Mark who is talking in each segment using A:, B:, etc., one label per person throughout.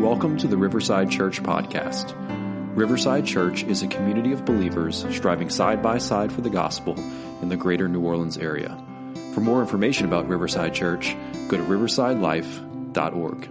A: Welcome to the Riverside Church podcast. Riverside Church is a community of believers striving side by side for the gospel in the greater New Orleans area. For more information about Riverside Church, go to riversidelife.org.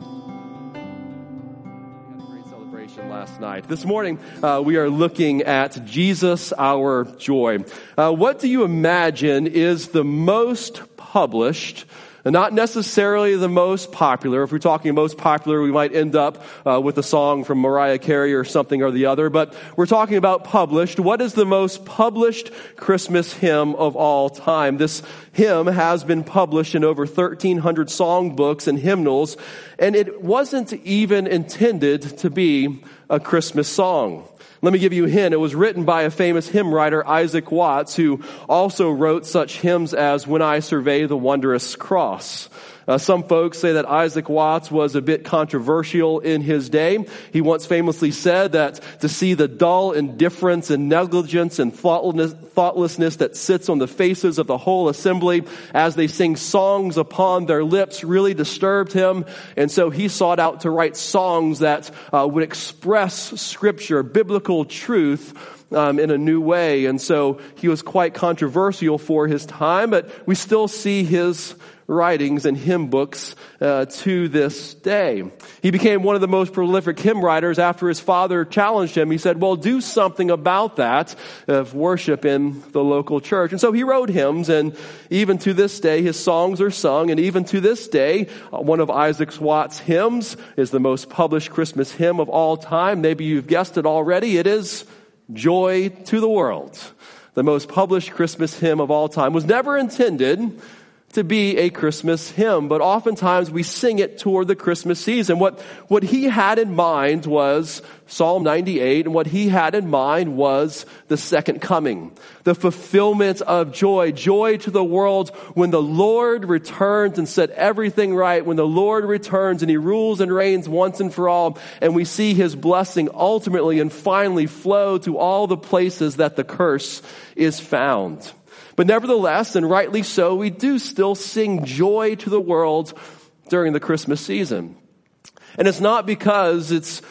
B: Great celebration last night. This morning, we are looking at Jesus, our joy. What do you imagine is the most published, and not necessarily the most popular? If we're talking most popular, we might end up with a song from Mariah Carey or something or the other. But we're talking about published. What is the most published Christmas hymn of all time? This hymn has been published in over 1,300 songbooks and hymnals, and it wasn't even intended to be a Christmas song. Let me give you a hint. It was written by a famous hymn writer, Isaac Watts, who also wrote such hymns as When I Survey the Wondrous Cross. Some folks say that Isaac Watts was a bit controversial in his day. He once famously said that to see the dull indifference and negligence and thoughtlessness that sits on the faces of the whole assembly as they sing songs upon their lips really disturbed him. And so he sought out to write songs that would express Scripture, biblical truth, in a new way. And so he was quite controversial for his time, but we still see his writings and hymn books to this day. He became one of the most prolific hymn writers after his father challenged him. He said, well, do something about that of worship in the local church. And so he wrote hymns, and even to this day, his songs are sung. And even to this day, one of Isaac Watts' hymns is the most published Christmas hymn of all time. Maybe you've guessed it already. It is Joy to the World. The most published Christmas hymn of all time was never intended to be a Christmas hymn, but oftentimes we sing it toward the Christmas season. What he had in mind was Psalm 98, and what he had in mind was the second coming, the fulfillment of joy to the world when the Lord returns and set everything right, when the Lord returns and he rules and reigns once and for all, and we see his blessing ultimately and finally flow to all the places that the curse is found. But nevertheless, and rightly so, we do still sing joy to the world during the Christmas season. And it's not because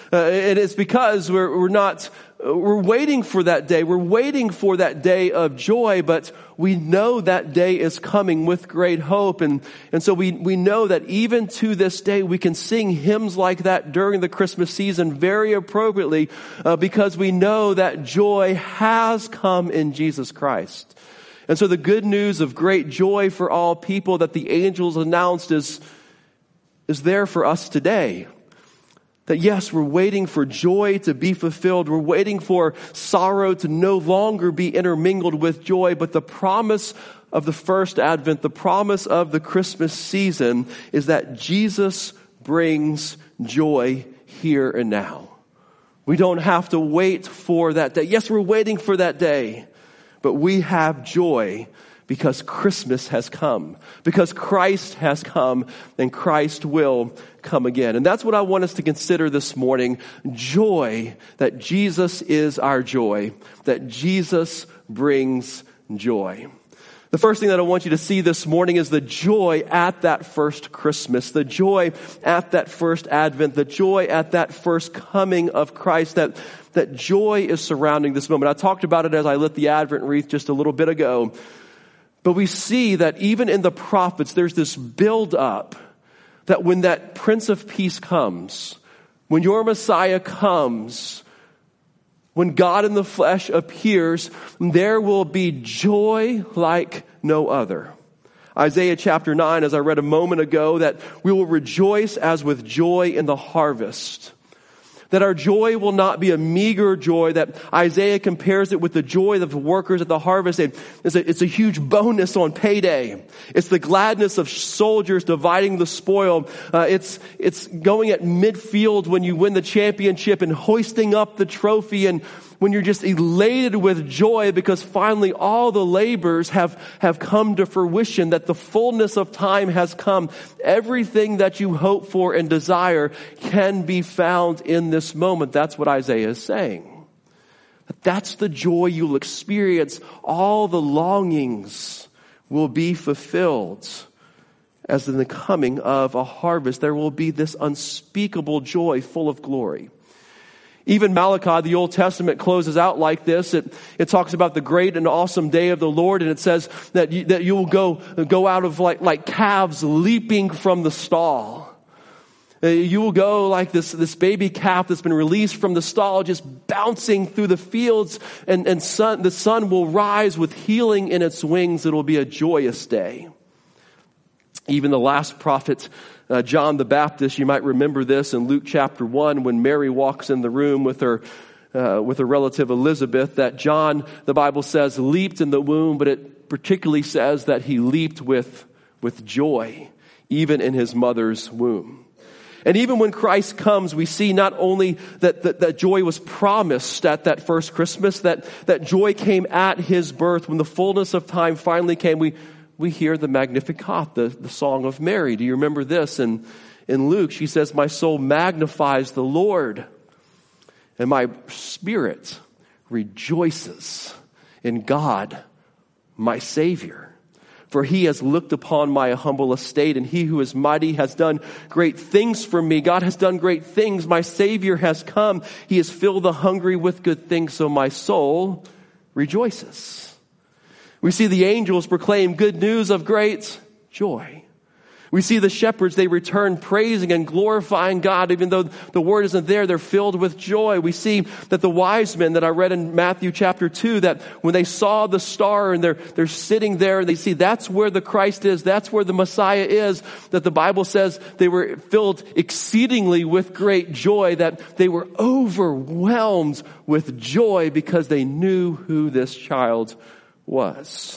B: it's because we're waiting for that day. We're waiting for that day of joy, but we know that day is coming with great hope. And so we know that even to this day, we can sing hymns like that during the Christmas season very appropriately, because we know that joy has come in Jesus Christ. And so the good news of great joy for all people that the angels announced is there for us today. That yes, we're waiting for joy to be fulfilled. We're waiting for sorrow to no longer be intermingled with joy. But the promise of the first Advent, the promise of the Christmas season is that Jesus brings joy here and now. We don't have to wait for that day. Yes, we're waiting for that day. But we have joy because Christmas has come, because Christ has come, and Christ will come again. And that's what I want us to consider this morning. Joy, that Jesus is our joy, that Jesus brings joy. The first thing that I want you to see this morning is the joy at that first Christmas, the joy at that first Advent, the joy at that first coming of Christ, that joy is surrounding this moment. I talked about it as I lit the Advent wreath just a little bit ago. But we see that even in the prophets, there's this build up that when that Prince of Peace comes, when your Messiah comes, when God in the flesh appears, there will be joy like no other. Isaiah chapter 9, as I read a moment ago, that we will rejoice as with joy in the harvest. That our joy will not be a meager joy, that Isaiah compares it with the joy of the workers at the harvest. It's a huge bonus on payday. It's the gladness of soldiers dividing the spoil. It's going at midfield when you win the championship and hoisting up the trophy, and when you're just elated with joy because finally all the labors have come to fruition, that the fullness of time has come. Everything that you hope for and desire can be found in this moment. That's what Isaiah is saying. That's the joy you'll experience. All the longings will be fulfilled. as in the coming of a harvest, there will be this unspeakable joy full of glory. Even Malachi, the Old Testament, closes out like this. It talks about the great and awesome day of the Lord, and it says that you will go out of like calves leaping from the stall. You will go like this baby calf that's been released from the stall, just bouncing through the fields, and the sun will rise with healing in its wings. It will be a joyous day. Even the last prophet, John the Baptist, you might remember this in Luke chapter 1, when Mary walks in the room with her relative Elizabeth, that John, the Bible says, leaped in the womb, but it particularly says that he leaped with joy, even in his mother's womb. And even when Christ comes, we see not only that joy was promised at that first Christmas, that joy came at his birth. When the fullness of time finally came, we hear the Magnificat, the song of Mary. Do you remember this? In Luke, she says, "My soul magnifies the Lord, and my spirit rejoices in God, my Savior. For he has looked upon my humble estate, and he who is mighty has done great things for me." God has done great things. My Savior has come. He has filled the hungry with good things, so my soul rejoices. We see the angels proclaim good news of great joy. We see the shepherds, they return praising and glorifying God. Even though the word isn't there, they're filled with joy. We see that the wise men that I read in Matthew chapter 2, that when they saw the star and they're sitting there and they see that's where the Christ is, that's where the Messiah is, that the Bible says they were filled exceedingly with great joy, that they were overwhelmed with joy because they knew who this child was.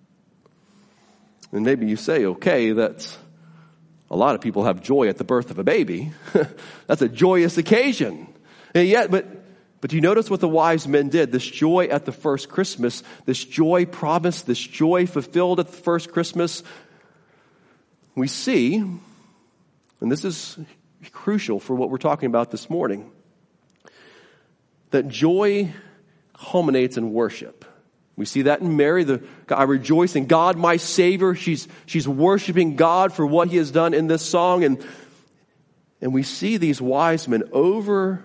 B: And maybe you say, okay, that's a lot of people have joy at the birth of a baby. That's a joyous occasion. And yet, but do you notice what the wise men did? This joy at the first Christmas, this joy promised, this joy fulfilled at the first Christmas. We see, and this is crucial for what we're talking about this morning, that joy culminates in worship. We see that in Mary. I rejoice in God, my Savior. She's worshiping God for what he has done in this song. And we see these wise men overjoyed.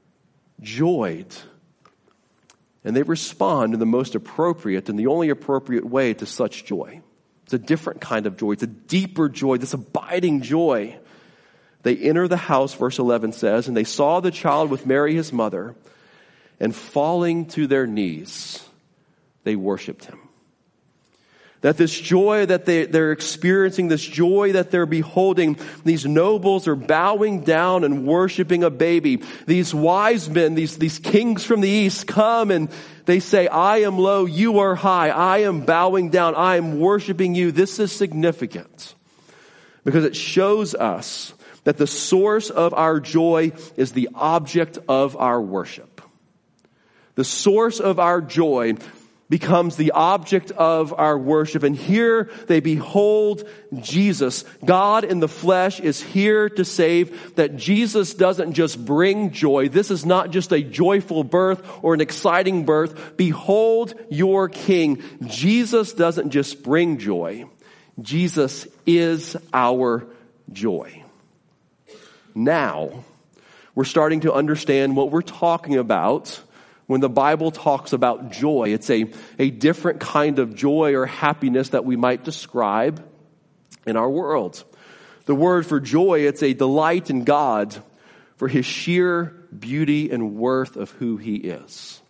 B: And they respond in the most appropriate and the only appropriate way to such joy. It's a different kind of joy. It's a deeper joy, this abiding joy. They enter the house, verse 11 says, and they saw the child with Mary his mother, and falling to their knees, they worshiped him. That this joy that they're experiencing, this joy that they're beholding, these nobles are bowing down and worshiping a baby. These wise men, these kings from the east come and they say, I am low, you are high. I am bowing down, I am worshiping you. This is significant because it shows us that the source of our joy is the object of our worship. The source of our joy becomes the object of our worship. And here they behold Jesus. God in the flesh is here to save. That Jesus doesn't just bring joy. This is not just a joyful birth or an exciting birth. Behold your King. Jesus doesn't just bring joy. Jesus is our joy. Now, we're starting to understand what we're talking about when the Bible talks about joy. It's a different kind of joy or happiness that we might describe in our world. The word for joy, it's a delight in God for his sheer beauty and worth of who he is.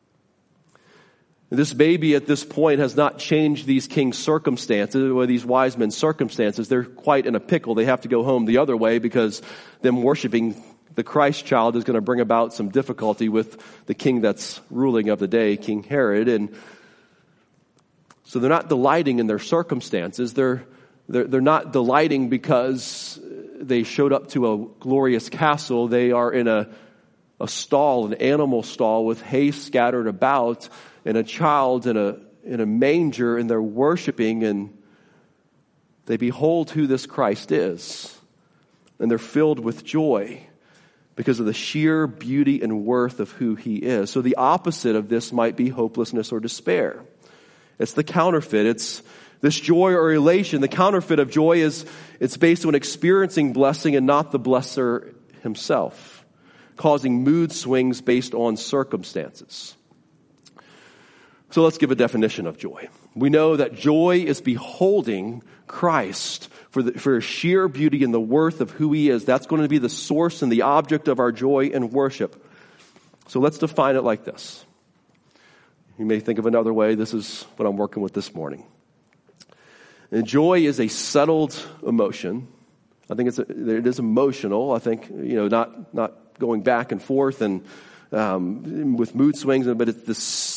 B: This baby at this point has not changed these kings' circumstances, or these wise men's circumstances. They're quite in a pickle. They have to go home the other way because them worshiping the Christ child is going to bring about some difficulty with the king that's ruling of the day, King Herod. And so they're not delighting in their circumstances. They're not delighting because they showed up to a glorious castle. They are in a stall, an animal stall with hay scattered about, and a child in a manger, and they're worshiping, and they behold who this Christ is. And they're filled with joy because of the sheer beauty and worth of who he is. So the opposite of this might be hopelessness or despair. It's the counterfeit. It's This joy or elation, the counterfeit of joy, it's based on experiencing blessing and not the blesser himself, causing mood swings based on circumstances. So let's give a definition of joy. We know that joy is beholding Christ for his sheer beauty and the worth of who he is. That's going to be the source and the object of our joy and worship. So let's define it like this. You may think of another way. This is what I'm working with this morning. And joy is a settled emotion. I think it is emotional. I think, not going back and forth and with mood swings, but it's the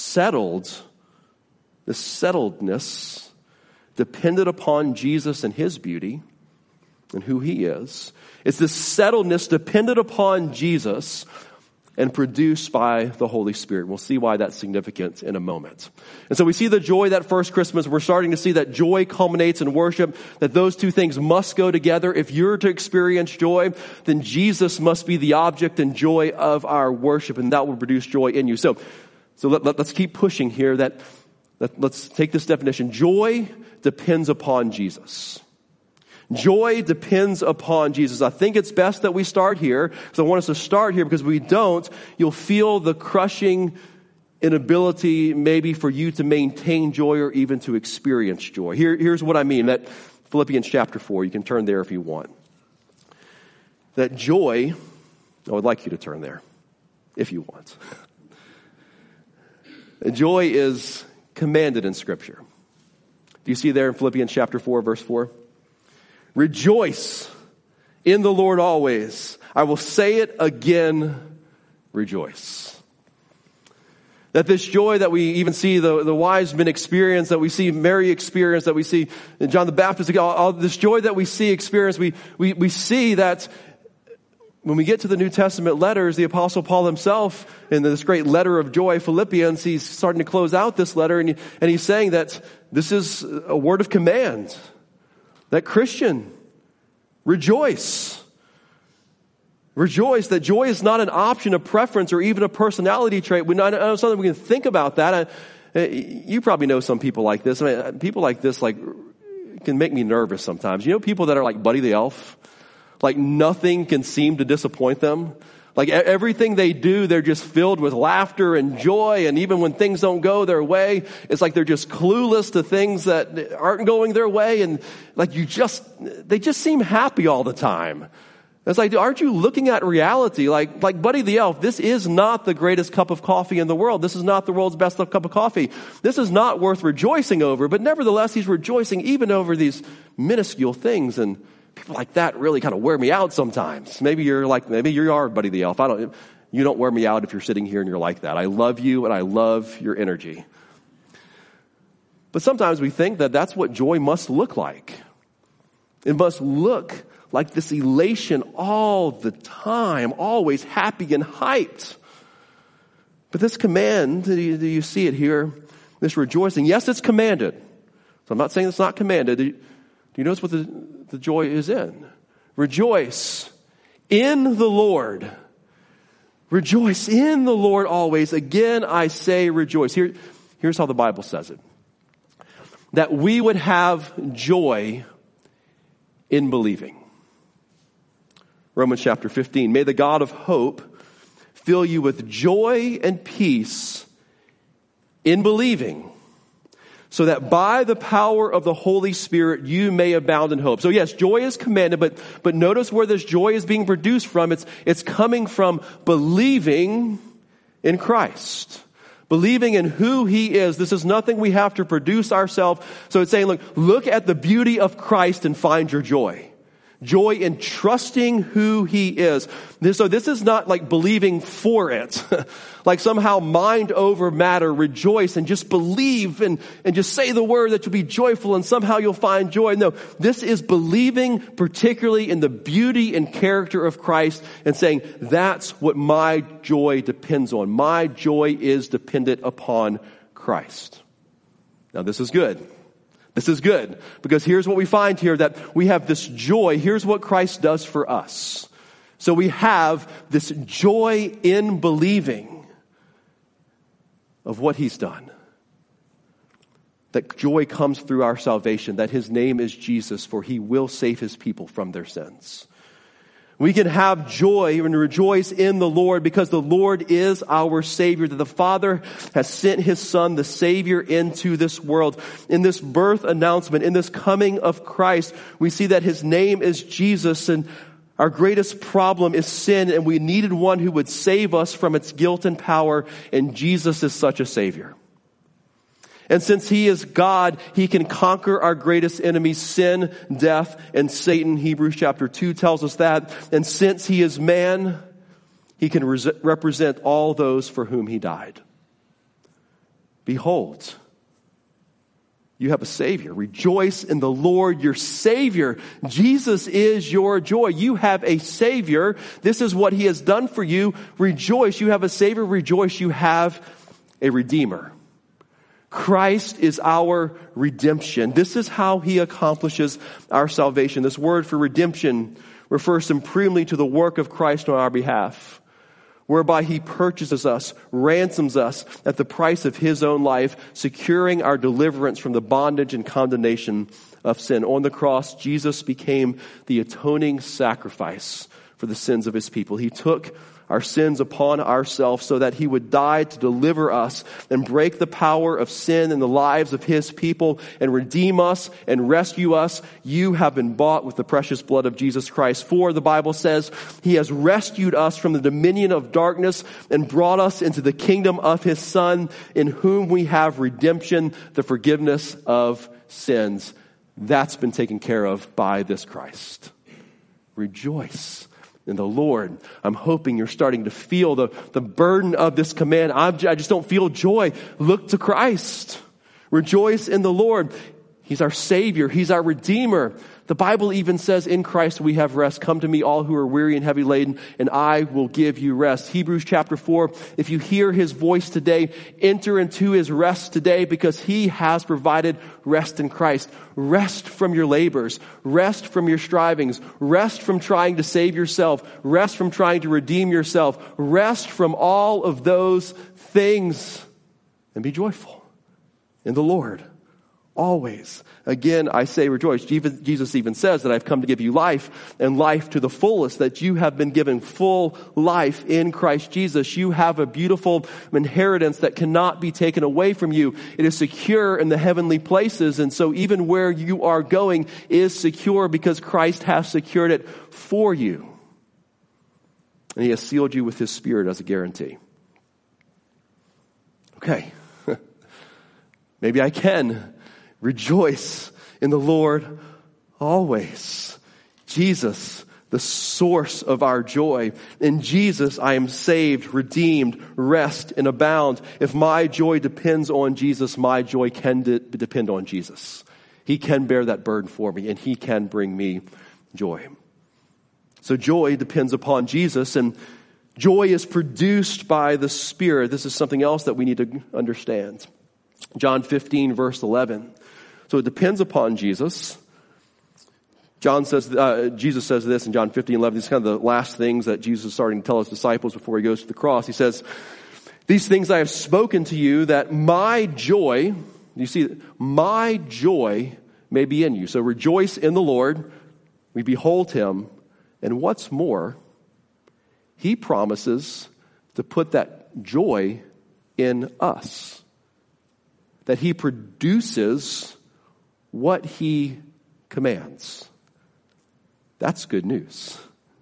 B: settledness dependent upon Jesus and his beauty and who he is. It's the settledness dependent upon Jesus and produced by the Holy Spirit. We'll see why that's significant in a moment. And so we see the joy that first Christmas. We're starting to see that joy culminates in worship, that those two things must go together. If you're to experience joy, then Jesus must be the object and joy of our worship, and that will produce joy in you. So let's keep pushing here. Let's take this definition. Joy depends upon Jesus. Joy depends upon Jesus. I think it's best that we start here, because I want us to start here, because if we don't, you'll feel the crushing inability maybe for you to maintain joy or even to experience joy. Here's what I mean. That Philippians chapter 4, you can turn there if you want. That joy, I would like you to turn there if you want. Joy is commanded in Scripture. Do you see there in Philippians chapter 4, verse 4? Rejoice in the Lord always. I will say it again, rejoice. That this joy that we even see the wise men experience, that we see Mary experience, that we see John the Baptist, all this joy that we see experience, we see that when we get to the New Testament letters, the Apostle Paul himself, in this great letter of joy, Philippians, he's starting to close out this letter, and he's saying that this is a word of command. That Christian, rejoice. Rejoice. That joy is not an option, a preference, or even a personality trait. I know something we can think about that. You probably know some people like this. I mean, people like this can make me nervous sometimes. You know, people that are like Buddy the Elf? Like nothing can seem to disappoint them. Like everything they do, they're just filled with laughter and joy. And even when things don't go their way, it's like they're just clueless to things that aren't going their way. And they just seem happy all the time. It's like, aren't you looking at reality? Like Buddy the Elf, this is not the greatest cup of coffee in the world. This is not the world's best cup of coffee. This is not worth rejoicing over. But nevertheless, he's rejoicing even over these minuscule things. And people like that really kind of wear me out sometimes. Maybe you are Buddy the Elf. You don't wear me out if you're sitting here and you're like that. I love you and I love your energy. But sometimes we think that that's what joy must look like. It must look like this elation all the time, always happy and hyped. But this command, do you see it here? This rejoicing, yes, it's commanded. So I'm not saying it's not commanded. Do you notice what the joy is in? Rejoice in the Lord. Rejoice in the Lord always. Again, I say rejoice. Here's how the Bible says it. That we would have joy in believing. Romans chapter 15. May the God of hope fill you with joy and peace in believing, so that by the power of the Holy Spirit you may abound in hope. So yes, joy is commanded, but notice where this joy is being produced from. It's coming from believing in Christ. Believing in who he is. This is nothing we have to produce ourselves. So it's saying, look at the beauty of Christ and find your joy. Joy in trusting who he is. So this is not like believing for it. Like somehow mind over matter. Rejoice and just believe and just say the word that you'll be joyful and somehow you'll find joy. No, this is believing particularly in the beauty and character of Christ and saying, that's what my joy depends on. My joy is dependent upon Christ. Now this is good. This is good, because here's what we find here, that we have this joy. Here's what Christ does for us. So we have this joy in believing of what he's done. that joy comes through our salvation, that his name is Jesus, for he will save his people from their sins. We can have joy and rejoice in the Lord because the Lord is our Savior, that the Father has sent his Son, the Savior, into this world. In this birth announcement, in this coming of Christ, we see that his name is Jesus, and our greatest problem is sin, and we needed one who would save us from its guilt and power, and Jesus is such a Savior. And since he is God, he can conquer our greatest enemies, sin, death, and Satan. Hebrews chapter 2 tells us that. And since he is man, he can represent all those for whom he died. Behold, you have a Savior. Rejoice in the Lord, your Savior. Jesus is your joy. You have a Savior. This is what he has done for you. Rejoice. You have a Savior. Rejoice. You have a Redeemer. Christ is our redemption. This is how he accomplishes our salvation. This word for redemption refers supremely to the work of Christ on our behalf, whereby he purchases us, ransoms us at the price of his own life, securing our deliverance from the bondage and condemnation of sin. On the cross, Jesus became the atoning sacrifice for the sins of his people. He took our sins upon ourselves so that he would die to deliver us and break the power of sin in the lives of his people and redeem us and rescue us. You have been bought with the precious blood of Jesus Christ. For the Bible says he has rescued us from the dominion of darkness and brought us into the kingdom of his Son, in whom we have redemption, the forgiveness of sins. That's been taken care of by this Christ. Rejoice in the Lord. I'm hoping you're starting to feel the burden of this command. I just don't feel joy. Look to Christ. Rejoice in the Lord. He's our Savior. He's our Redeemer. The Bible even says in Christ we have rest. Come to me, all who are weary and heavy laden, and I will give you rest. Hebrews chapter 4, if you hear his voice today, enter into his rest today, because he has provided rest in Christ. Rest from your labors. Rest from your strivings. Rest from trying to save yourself. Rest from trying to redeem yourself. Rest from all of those things, and be joyful in the Lord. Always. Again, I say rejoice. Jesus even says that I've come to give you life, and life to the fullest, that you have been given full life in Christ Jesus. You have a beautiful inheritance that cannot be taken away from you. It is secure in the heavenly places, and so even where you are going is secure because Christ has secured it for you. And he has sealed you with his Spirit as a guarantee. Okay. Maybe I can rejoice in the Lord always. Jesus, the source of our joy. In Jesus, I am saved, redeemed, rest, and abound. If my joy depends on Jesus, my joy can depend on Jesus. He can bear that burden for me, and he can bring me joy. So joy depends upon Jesus, and joy is produced by the Spirit. This is something else that we need to understand. John 15, verse 11. So it depends upon Jesus. Jesus says this in John 15, 11. These are kind of the last things that Jesus is starting to tell his disciples before he goes to the cross. He says, these things I have spoken to you, that my joy, you see, my joy may be in you. So rejoice in the Lord. We behold him. And what's more, he promises to put that joy in us. That he produces what he commands. That's good news.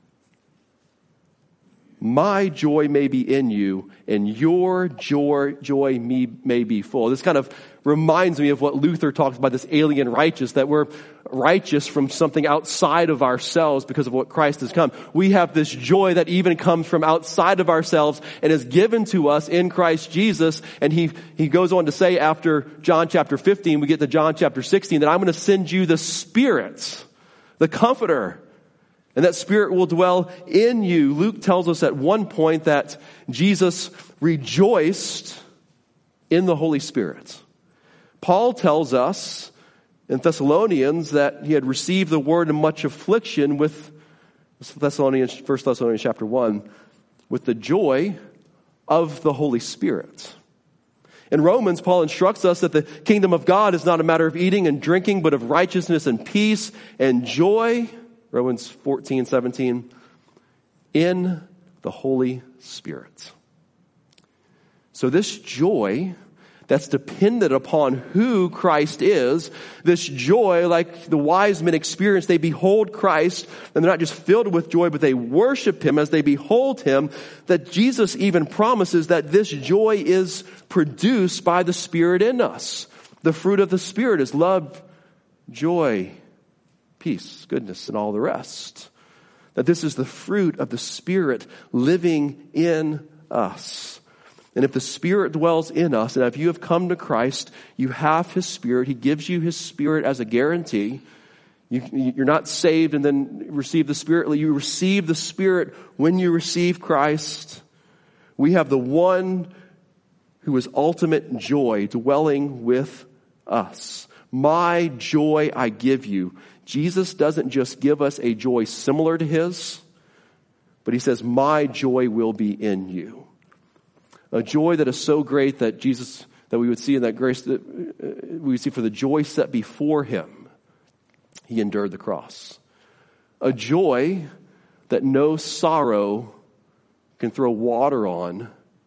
B: My joy may be in you, and your joy may be full. This kind of reminds me of what Luther talks about, this alien righteous, that we're righteous from something outside of ourselves because of what Christ has come. We have this joy that even comes from outside of ourselves and is given to us in Christ Jesus. And he goes on to say after John chapter 15, we get to John chapter 16, that I'm going to send you the Spirit, the Comforter. And that Spirit will dwell in you. Luke tells us at one point that Jesus rejoiced in the Holy Spirit. Paul tells us in Thessalonians that he had received the word in much affliction with 1 Thessalonians chapter 1, with the joy of the Holy Spirit. In Romans, Paul instructs us that the kingdom of God is not a matter of eating and drinking, but of righteousness and peace and joy, Romans 14:17, in the Holy Spirit. So this joy that's dependent upon who Christ is, this joy, like the wise men experienced, they behold Christ, and they're not just filled with joy, but they worship Him as they behold Him, that Jesus even promises that this joy is produced by the Spirit in us. The fruit of the Spirit is love, joy, peace, goodness, and all the rest. That this is the fruit of the Spirit living in us. And if the Spirit dwells in us, and if you have come to Christ, you have His Spirit. He gives you His Spirit as a guarantee. You're not saved and then receive the Spirit. You receive the Spirit when you receive Christ. We have the one who is ultimate joy dwelling with us. My joy I give you. Jesus doesn't just give us a joy similar to His, but He says, my joy will be in you. A joy that is so great that we would see in that grace that we would see for the joy set before Him, He endured the cross. A joy that no sorrow can throw water on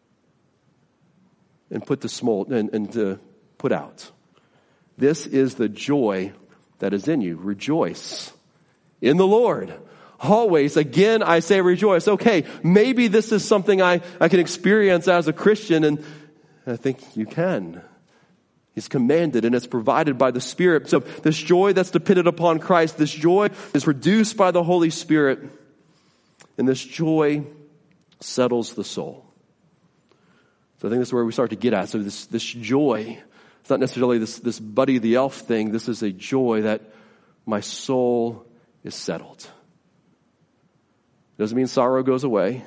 B: and put to smolt and to put out. This is the joy that is in you. Rejoice in the Lord. Always, again, I say rejoice. Okay, maybe this is something I can experience as a Christian, and I think you can. He's commanded, and it's provided by the Spirit. So this joy that's dependent upon Christ, this joy is produced by the Holy Spirit, and this joy settles the soul. So I think this is where we start to get at. So this joy, it's not necessarily this Buddy the Elf thing. This is a joy that my soul is settled. Doesn't mean sorrow goes away.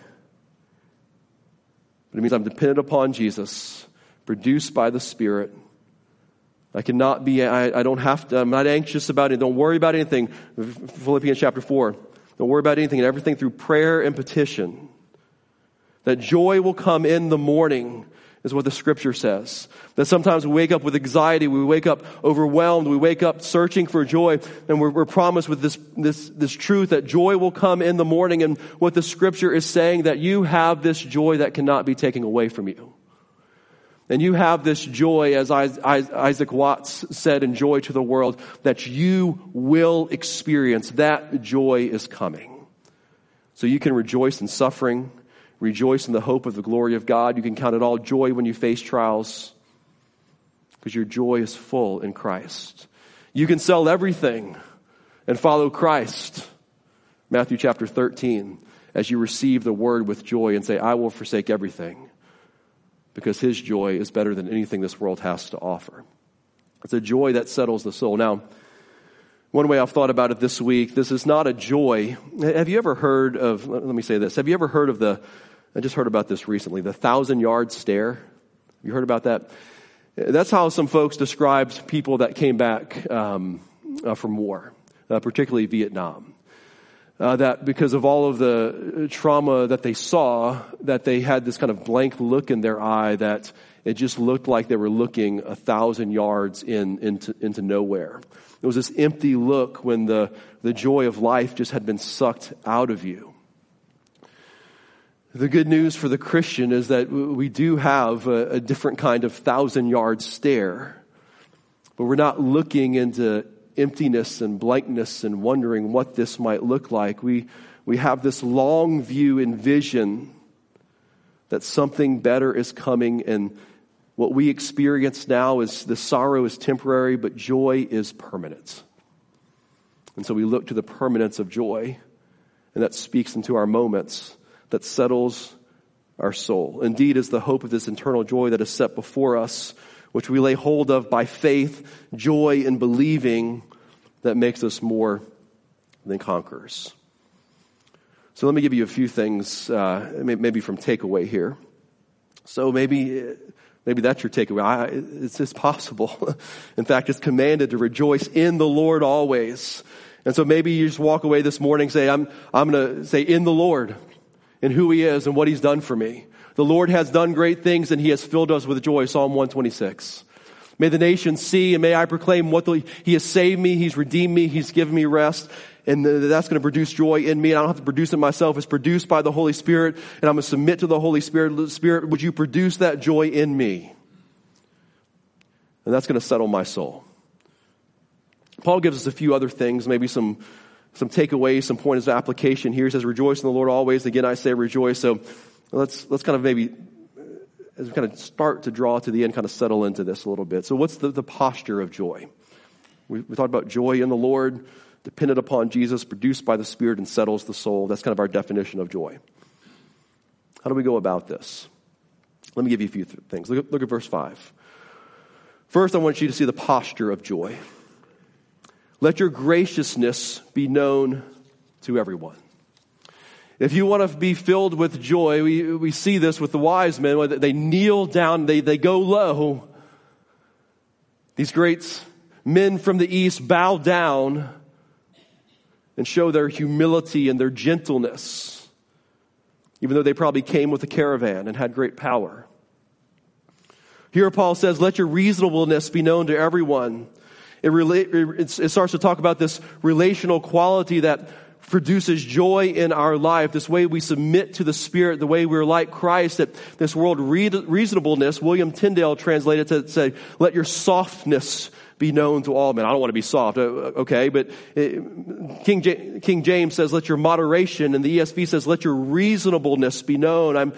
B: But it means I'm dependent upon Jesus, produced by the Spirit. I cannot be, I don't have to, I'm not anxious about it. Don't worry about anything. Philippians chapter 4. Don't worry about anything and everything through prayer and petition. That joy will come in the morning is what the Scripture says. That sometimes we wake up with anxiety, we wake up overwhelmed, we wake up searching for joy, and we're promised with this truth that joy will come in the morning. And what the Scripture is saying, that you have this joy that cannot be taken away from you. And you have this joy, as Isaac Watts said in Joy to the World, that you will experience. That joy is coming. So you can rejoice in suffering, rejoice in the hope of the glory of God. You can count it all joy when you face trials, because your joy is full in Christ. You can sell everything and follow Christ. Matthew chapter 13, as you receive the word with joy and say, I will forsake everything, because His joy is better than anything this world has to offer. It's a joy that settles the soul. Now, one way I've thought about it this week, this is not a joy. Have you ever heard of, let me say this, have you ever heard of I just heard about this recently, the 1,000-yard stare? You heard about that? That's how some folks described people that came back from war, particularly Vietnam. That because of all of the trauma that they saw, that they had this kind of blank look in their eye, that it just looked like they were looking 1,000 yards into nowhere. It was this empty look when the joy of life just had been sucked out of you. The good news for the Christian is that we do have a different kind of 1,000-yard stare, but we're not looking into emptiness and blankness and wondering what this might look like. We have this long view and vision that something better is coming, and what we experience now is the sorrow is temporary, but joy is permanent. And so we look to the permanence of joy, and that speaks into our moments, that settles our soul. Indeed, is the hope of this eternal joy that is set before us, which we lay hold of by faith, joy in believing, that makes us more than conquerors. So let me give you a few things, maybe from takeaway here. So maybe that's your takeaway. It's just possible. In fact, it's commanded to rejoice in the Lord always. And so maybe you just walk away this morning and say, I'm going to say in the Lord. in who he is and what he's done for me. The Lord has done great things and he has filled us with joy. Psalm 126. May the nations see and may I proclaim he has saved me, he's redeemed me, he's given me rest. And that's going to produce joy in me. I don't have to produce it myself. It's produced by the Holy Spirit. And I'm going to submit to the Holy Spirit. Spirit, would you produce that joy in me? And that's going to settle my soul. Paul gives us a few other things, maybe some takeaways, some points of application here. He says, rejoice in the Lord always. Again, I say rejoice. So let's kind of maybe, as we kind of start to draw to the end, kind of settle into this a little bit. So what's the posture of joy? We talked about joy in the Lord, dependent upon Jesus, produced by the Spirit, and settles the soul. That's kind of our definition of joy. How do we go about this? Let me give you a few things. Look at verse 5. First, I want you to see the posture of joy. Let your graciousness be known to everyone. If you want to be filled with joy, we see this with the wise men. They kneel down, they go low. These great men from the east bow down and show their humility and their gentleness, even though they probably came with a caravan and had great power. Here Paul says, let your reasonableness be known to everyone. It starts to talk about this relational quality that produces joy in our life, this way we submit to the Spirit, the way we're like Christ, that this word reasonableness, William Tyndale translated to say, let your softness be known to all men. I don't want to be soft, okay, but King James says, let your moderation, and the ESV says, let your reasonableness be known.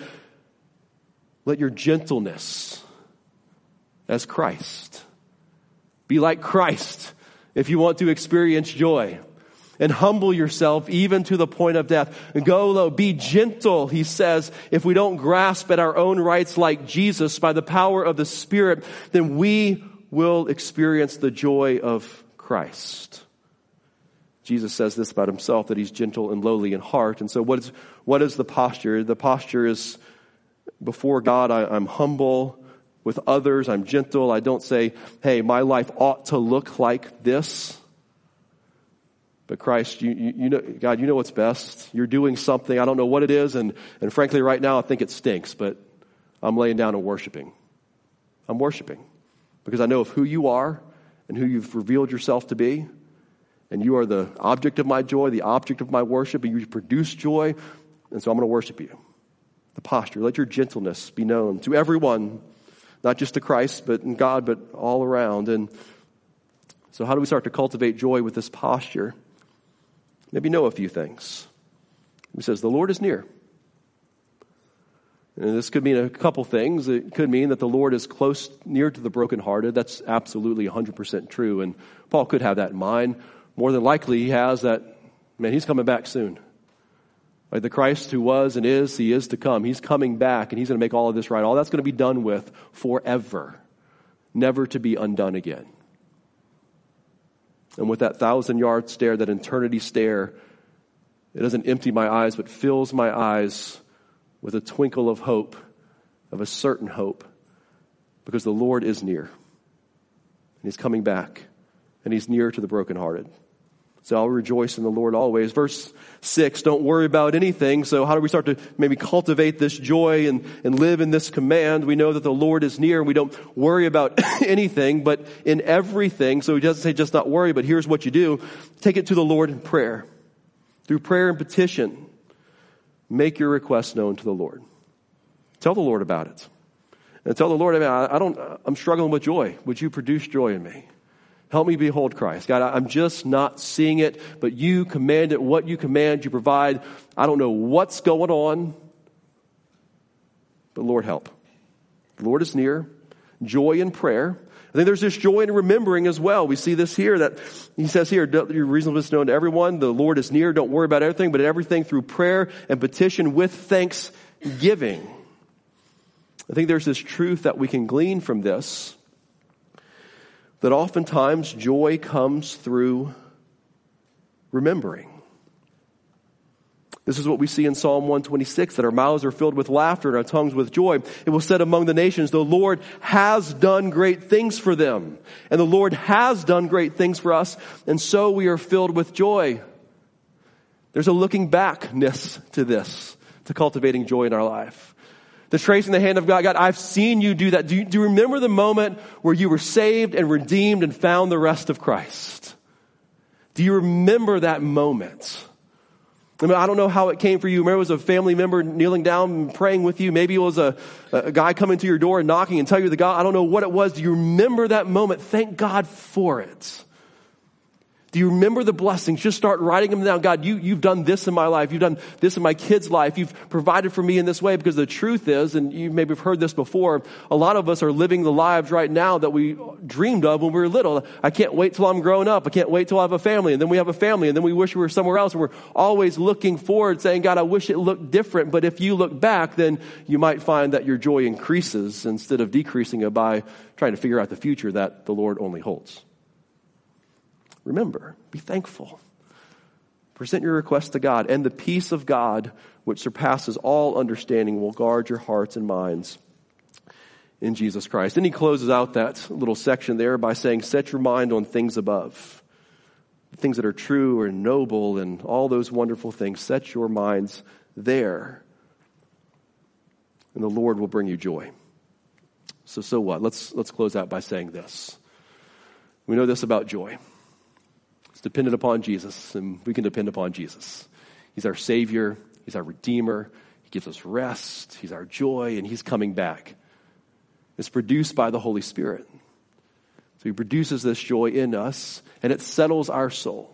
B: Let your gentleness as Christ. Be like Christ if you want to experience joy. And humble yourself even to the point of death. And go low. Be gentle, he says. If we don't grasp at our own rights like Jesus by the power of the Spirit, then we will experience the joy of Christ. Jesus says this about himself, that he's gentle and lowly in heart. And so what is the posture? The posture is before God, I'm humble. With others, I'm gentle. I don't say, hey, my life ought to look like this. But Christ, you know, God, you know what's best. You're doing something. I don't know what it is. And frankly, right now, I think it stinks. But I'm laying down and worshiping. I'm worshiping. Because I know of who you are and who you've revealed yourself to be. And you are the object of my joy, the object of my worship. And you produce joy. And so I'm going to worship you. The posture. Let your gentleness be known to everyone. Not just to Christ, but in God, but all around. And so how do we start to cultivate joy with this posture? Maybe know a few things. He says, the Lord is near. And this could mean a couple things. It could mean that the Lord is close, near to the brokenhearted. That's absolutely 100% true. And Paul could have that in mind. More than likely, he has that, man, he's coming back soon. Like the Christ who was and is, he is to come. He's coming back and he's going to make all of this right. All that's going to be done with forever, never to be undone again. And with that 1,000-yard stare, that eternity stare, it doesn't empty my eyes, but fills my eyes with a twinkle of hope, of a certain hope, because the Lord is near. And he's coming back, and he's near to the brokenhearted. So I'll rejoice in the Lord always. Verse 6, don't worry about anything. So how do we start to maybe cultivate this joy and live in this command? We know that the Lord is near and we don't worry about anything, but in everything. So he doesn't say just not worry, but here's what you do. Take it to the Lord in prayer. Through prayer and petition, make your requests known to the Lord. Tell the Lord about it. And tell the Lord, I'm struggling with joy. Would you produce joy in me? Help me behold Christ. God, I'm just not seeing it, but you command it. What you command, you provide. I don't know what's going on, but Lord, help. The Lord is near. Joy in prayer. I think there's this joy in remembering as well. We see this here that he says here, your reasonableness known to everyone. The Lord is near. Don't worry about everything, but everything through prayer and petition with thanksgiving. I think there's this truth that we can glean from this, that oftentimes joy comes through remembering. This is what we see in Psalm 126, that our mouths are filled with laughter and our tongues with joy. It was said among the nations, the Lord has done great things for them. And the Lord has done great things for us, and so we are filled with joy. There's a looking backness to this, to cultivating joy in our life. The tracing the hand of God. God, I've seen you do that. Do you remember the moment where you were saved and redeemed and found the rest of Christ? Do you remember that moment? I mean, I don't know how it came for you. Maybe it was a family member kneeling down and praying with you. Maybe it was a guy coming to your door and knocking and telling you the God. I don't know what it was. Do you remember that moment? Thank God for it. Do you remember the blessings? Just start writing them down. God, you've done this in my life. You've done this in my kid's life. You've provided for me in this way, because the truth is, and you maybe have heard this before, a lot of us are living the lives right now that we dreamed of when we were little. I can't wait till I'm grown up. I can't wait till I have a family. And then we have a family, and then we wish we were somewhere else. And we're always looking forward, saying, God, I wish it looked different. But if you look back, then you might find that your joy increases instead of decreasing it by trying to figure out the future that the Lord only holds. Remember, be thankful. Present your request to God, and the peace of God, which surpasses all understanding, will guard your hearts and minds in Jesus Christ. And he closes out that little section there by saying, set your mind on things above, things that are true or noble and all those wonderful things. Set your minds there, and the Lord will bring you joy. So what? Let's close out by saying this. We know this about joy. It's dependent upon Jesus, and we can depend upon Jesus. He's our Savior. He's our Redeemer. He gives us rest. He's our joy, and he's coming back. It's produced by the Holy Spirit. So he produces this joy in us, and it settles our soul.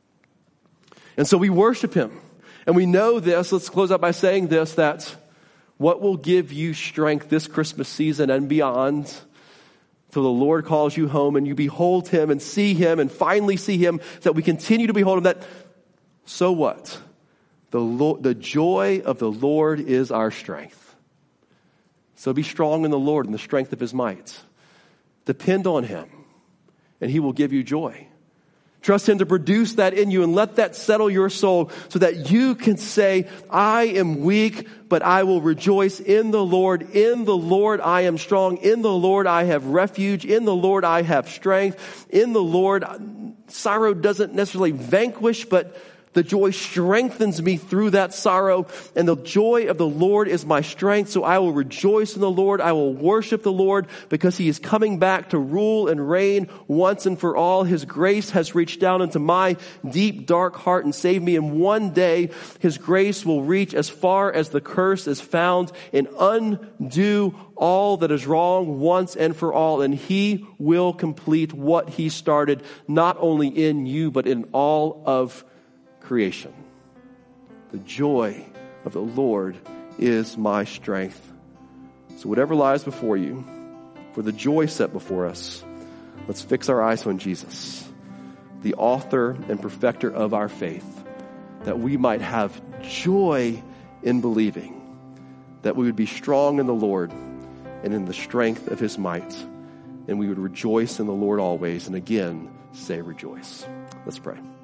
B: And so we worship him. And we know this. Let's close out by saying this, that what will give you strength this Christmas season and beyond, till the Lord calls you home and you behold him and see him and finally see him, that we continue to behold him, that, so what? The joy of the Lord is our strength. So be strong in the Lord and the strength of his might. Depend on him, and he will give you joy. Trust him to produce that in you, and let that settle your soul so that you can say, I am weak, but I will rejoice in the Lord. In the Lord I am strong. In the Lord I have refuge. In the Lord I have strength. In the Lord, sorrow doesn't necessarily vanquish, but the joy strengthens me through that sorrow. And the joy of the Lord is my strength. So I will rejoice in the Lord. I will worship the Lord, because he is coming back to rule and reign once and for all. His grace has reached down into my deep, dark heart and saved me. And one day his grace will reach as far as the curse is found and undo all that is wrong once and for all. And he will complete what he started, not only in you, but in all of creation. The joy of the Lord is my strength. So whatever lies before you, for the joy set before us, let's fix our eyes on Jesus, the author and perfecter of our faith, that we might have joy in believing, that we would be strong in the Lord and in the strength of his might, and we would rejoice in the Lord always, and again say rejoice. Let's pray.